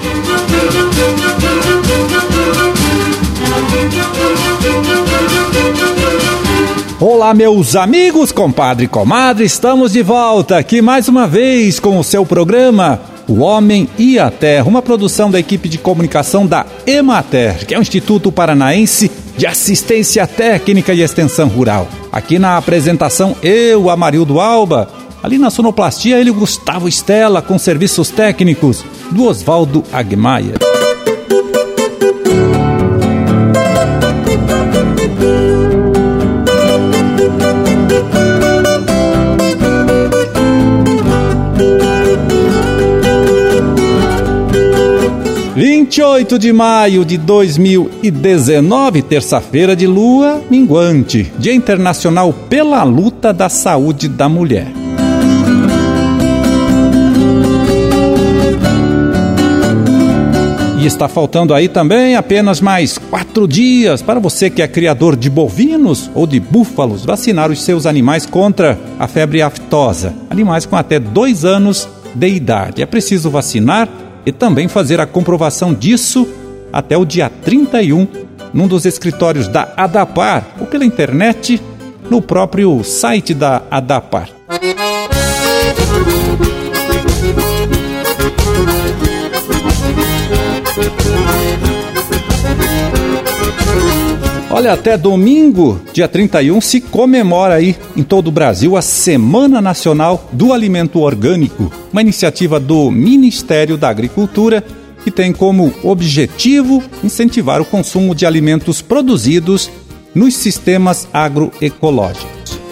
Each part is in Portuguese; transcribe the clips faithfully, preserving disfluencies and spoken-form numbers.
Olá, meus amigos, compadre e comadre, estamos de volta aqui mais uma vez com o seu programa O Homem e a Terra, uma produção da equipe de comunicação da Emater, que é o Instituto Paranaense de Assistência Técnica e Extensão Rural. Aqui na apresentação, eu, Amarildo Alba, ali na sonoplastia, ele, Gustavo Stella, com serviços técnicos do Oswaldo Agmaia. vinte e oito de maio de dois mil e dezenove, terça-feira de lua minguante, Dia Internacional pela Luta da Saúde da Mulher. E está faltando aí também apenas mais quatro dias para você que é criador de bovinos ou de búfalos vacinar os seus animais contra a febre aftosa. Animais com até dois anos de idade. É preciso vacinar e também fazer a comprovação disso até o dia trinta e um, num dos escritórios da ADAPAR, ou pela internet, no próprio site da ADAPAR. Olha, até domingo, dia trinta e um, se comemora aí em todo o Brasil a Semana Nacional do Alimento Orgânico, uma iniciativa do Ministério da Agricultura que tem como objetivo incentivar o consumo de alimentos produzidos nos sistemas agroecológicos.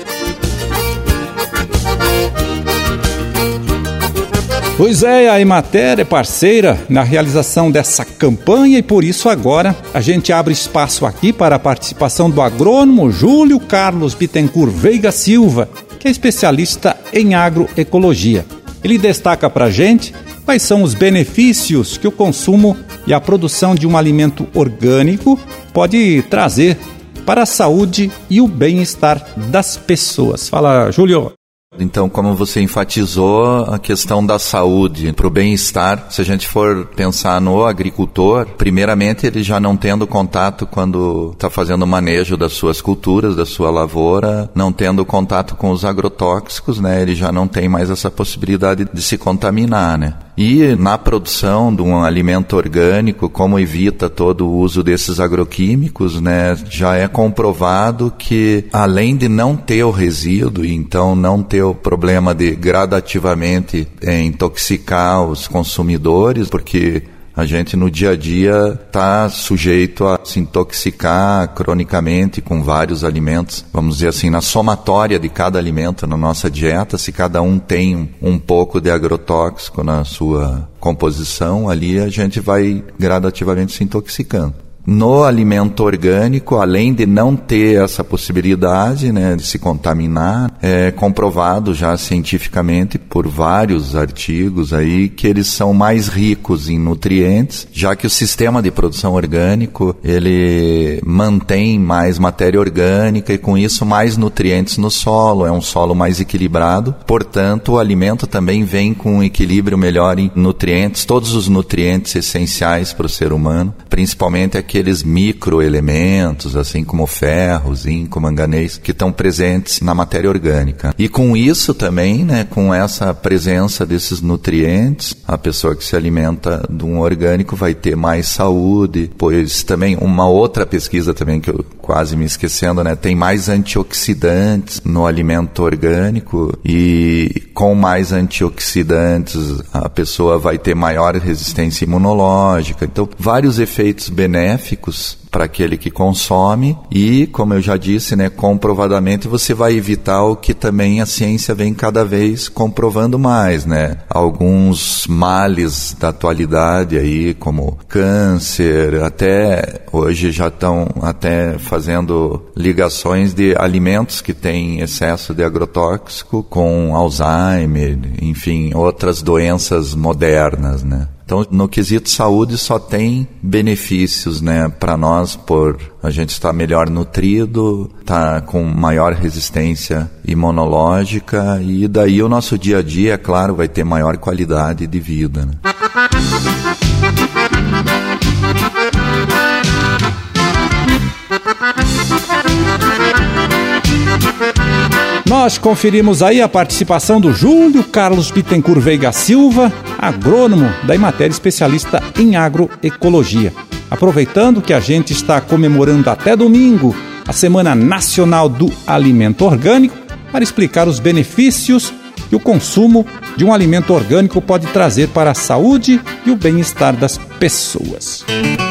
Pois é, a Emater é parceira na realização dessa campanha e por isso agora a gente abre espaço aqui para a participação do agrônomo Júlio Carlos Bittencourt Veiga Silva, que é especialista em agroecologia. Ele destaca para a gente quais são os benefícios que o consumo e a produção de um alimento orgânico pode trazer para a saúde e o bem-estar das pessoas. Fala, Júlio. Então, como você enfatizou, a questão da saúde para o bem-estar, se a gente for pensar no agricultor, primeiramente ele já não tendo contato quando está fazendo o manejo das suas culturas, da sua lavoura, não tendo contato com os agrotóxicos, né, ele já não tem mais essa possibilidade de se contaminar, né. E na produção de um alimento orgânico, como evita todo o uso desses agroquímicos, né, já é comprovado que além de não ter o resíduo, então não ter o problema de gradativamente é, intoxicar os consumidores, porque a gente no dia a dia está sujeito a se intoxicar cronicamente com vários alimentos, vamos dizer assim, na somatória de cada alimento na nossa dieta, se cada um tem um, um pouco de agrotóxico na sua composição, ali a gente vai gradativamente se intoxicando. No alimento orgânico, além de não ter essa possibilidade, né, de se contaminar, é comprovado já cientificamente por vários artigos aí que eles são mais ricos em nutrientes, já que o sistema de produção orgânico, ele mantém mais matéria orgânica e com isso mais nutrientes no solo, é um solo mais equilibrado, portanto o alimento também vem com um equilíbrio melhor em nutrientes, todos os nutrientes essenciais para o ser humano, principalmente aqui aqueles microelementos, assim como ferro, zinco, manganês, que estão presentes na matéria orgânica. E com isso também, né, com essa presença desses nutrientes, a pessoa que se alimenta de um orgânico vai ter mais saúde, pois também uma outra pesquisa também que eu quase me esquecendo, né, tem mais antioxidantes no alimento orgânico e com mais antioxidantes a pessoa vai ter maior resistência imunológica. Então, vários efeitos benéficos para aquele que consome e, como eu já disse, né, comprovadamente você vai evitar o que também a ciência vem cada vez comprovando mais, né? Alguns males da atualidade aí, como câncer, até hoje já estão até fazendo ligações de alimentos que têm excesso de agrotóxico com Alzheimer, enfim, outras doenças modernas, né? Então, no quesito saúde, só tem benefícios, né, para nós, por a gente estar melhor nutrido, estar com maior resistência imunológica e daí o nosso dia a dia, é claro, vai ter maior qualidade de vida, né? Nós conferimos aí a participação do Júlio Carlos Bittencourt Veiga Silva, agrônomo da Emater, especialista em agroecologia. Aproveitando que a gente está comemorando até domingo a Semana Nacional do Alimento Orgânico, para explicar os benefícios que o consumo de um alimento orgânico pode trazer para a saúde e o bem-estar das pessoas.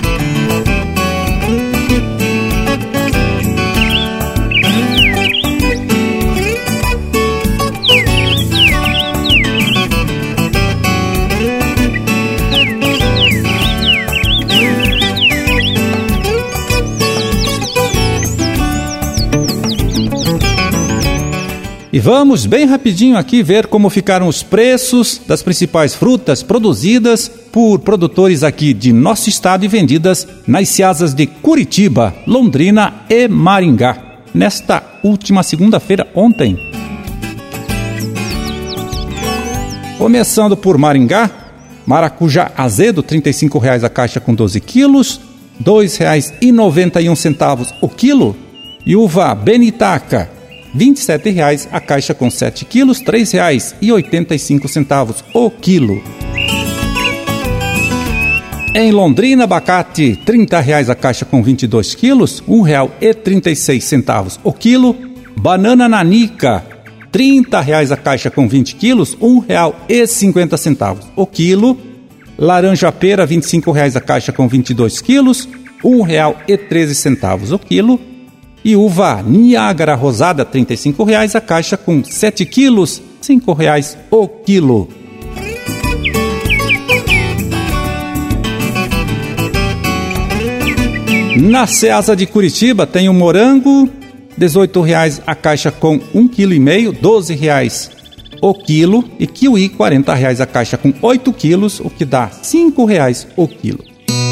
E vamos bem rapidinho aqui ver como ficaram os preços das principais frutas produzidas por produtores aqui de nosso estado e vendidas nas ceasas de Curitiba, Londrina e Maringá, nesta última segunda-feira, ontem. Começando por Maringá, maracujá azedo, trinta e cinco reais a caixa com doze quilos, dois reais e noventa e um centavos o quilo, e uva benitaca, vinte e sete reais a caixa com sete quilos, três reais e oitenta e cinco centavos o quilo. Em Londrina, abacate, trinta reais a caixa com vinte e dois quilos, um real e trinta e seis centavos o quilo. Banana nanica, trinta reais a caixa com vinte quilos, um real e cinquenta centavos o quilo. Laranja pera, vinte e cinco reais a caixa com vinte e dois quilos, um real e treze centavos o quilo. E uva Niágara rosada, trinta e cinco reais a caixa com sete quilos, cinco reais o quilo. Na ceasa de Curitiba tem o morango, dezoito reais a caixa com um vírgula cinco quilo, doze reais o quilo. E kiwi, quarenta reais a caixa com oito quilos, o que dá cinco reais o quilo.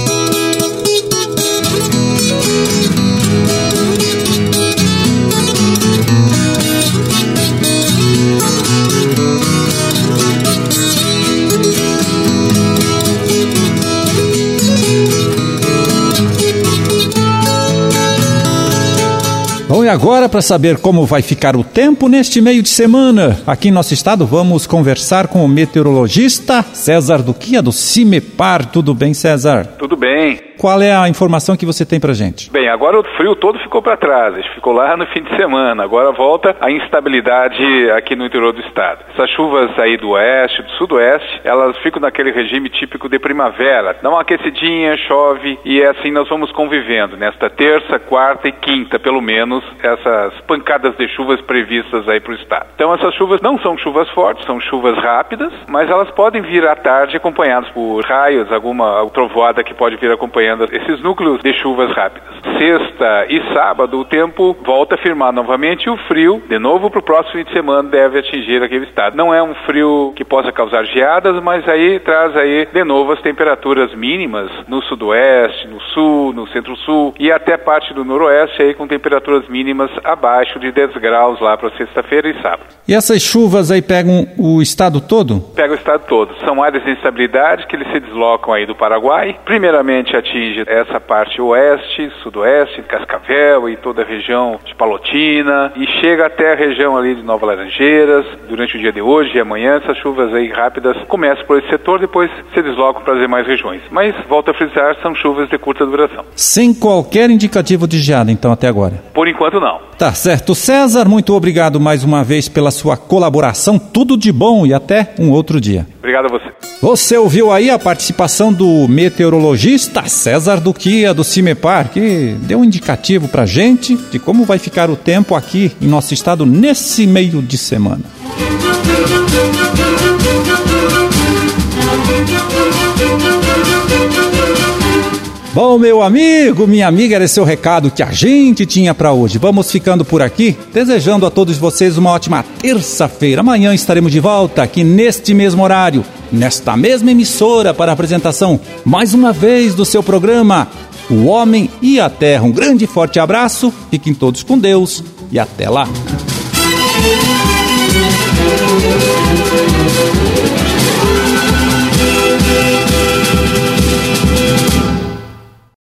Bom, e agora, para saber como vai ficar o tempo neste meio de semana, aqui em nosso estado, vamos conversar com o meteorologista César Duquia, do CIMEPAR. Tudo bem, César? Tudo bem. Qual é a informação que você tem pra gente? Bem, agora o frio todo ficou para trás, ele ficou lá no fim de semana, agora volta a instabilidade aqui no interior do estado. Essas chuvas aí do oeste, do sudoeste, elas ficam naquele regime típico de primavera, dá uma aquecidinha, chove e assim nós vamos convivendo nesta terça, quarta e quinta, pelo menos, essas pancadas de chuvas previstas aí para o estado. Então essas chuvas não são chuvas fortes, são chuvas rápidas, mas elas podem vir à tarde acompanhadas por raios, alguma trovoada que pode vir acompanhando esses núcleos de chuvas rápidas. Sexta e sábado o tempo volta a firmar novamente e o frio, de novo para o próximo fim de semana, deve atingir aquele estado. Não é um frio que possa causar geadas, mas aí traz aí de novo as temperaturas mínimas no sudoeste, no sul, no centro-sul e até parte do noroeste aí com temperaturas mínimas abaixo de dez graus lá para sexta-feira e sábado. E essas chuvas aí pegam o estado todo? Pega o estado todo. São áreas de instabilidade que eles se deslocam aí do Paraguai. Primeiramente atinge essa parte oeste, sudoeste, Cascavel e toda a região de Palotina e chega até a região ali de Nova Laranjeiras durante o dia de hoje e amanhã. Essas chuvas aí rápidas começam por esse setor, depois se deslocam para as demais regiões. Mas, volto a frisar, são chuvas de curta duração. Sem qualquer indicativo de geada, então, até agora? Por enquanto, não. Tá certo. César, muito obrigado mais uma vez pela sua colaboração. Tudo de bom e até um outro dia. Obrigado a você. Você ouviu aí a participação do meteorologista César Duquia, do CIMEPAR, que deu um indicativo pra gente de como vai ficar o tempo aqui em nosso estado nesse meio de semana. Bom, meu amigo, minha amiga, era esse o recado que a gente tinha para hoje. Vamos ficando por aqui, desejando a todos vocês uma ótima terça-feira. Amanhã estaremos de volta aqui neste mesmo horário, nesta mesma emissora, para a apresentação, mais uma vez, do seu programa O Homem e a Terra. Um grande e forte abraço, fiquem todos com Deus e até lá.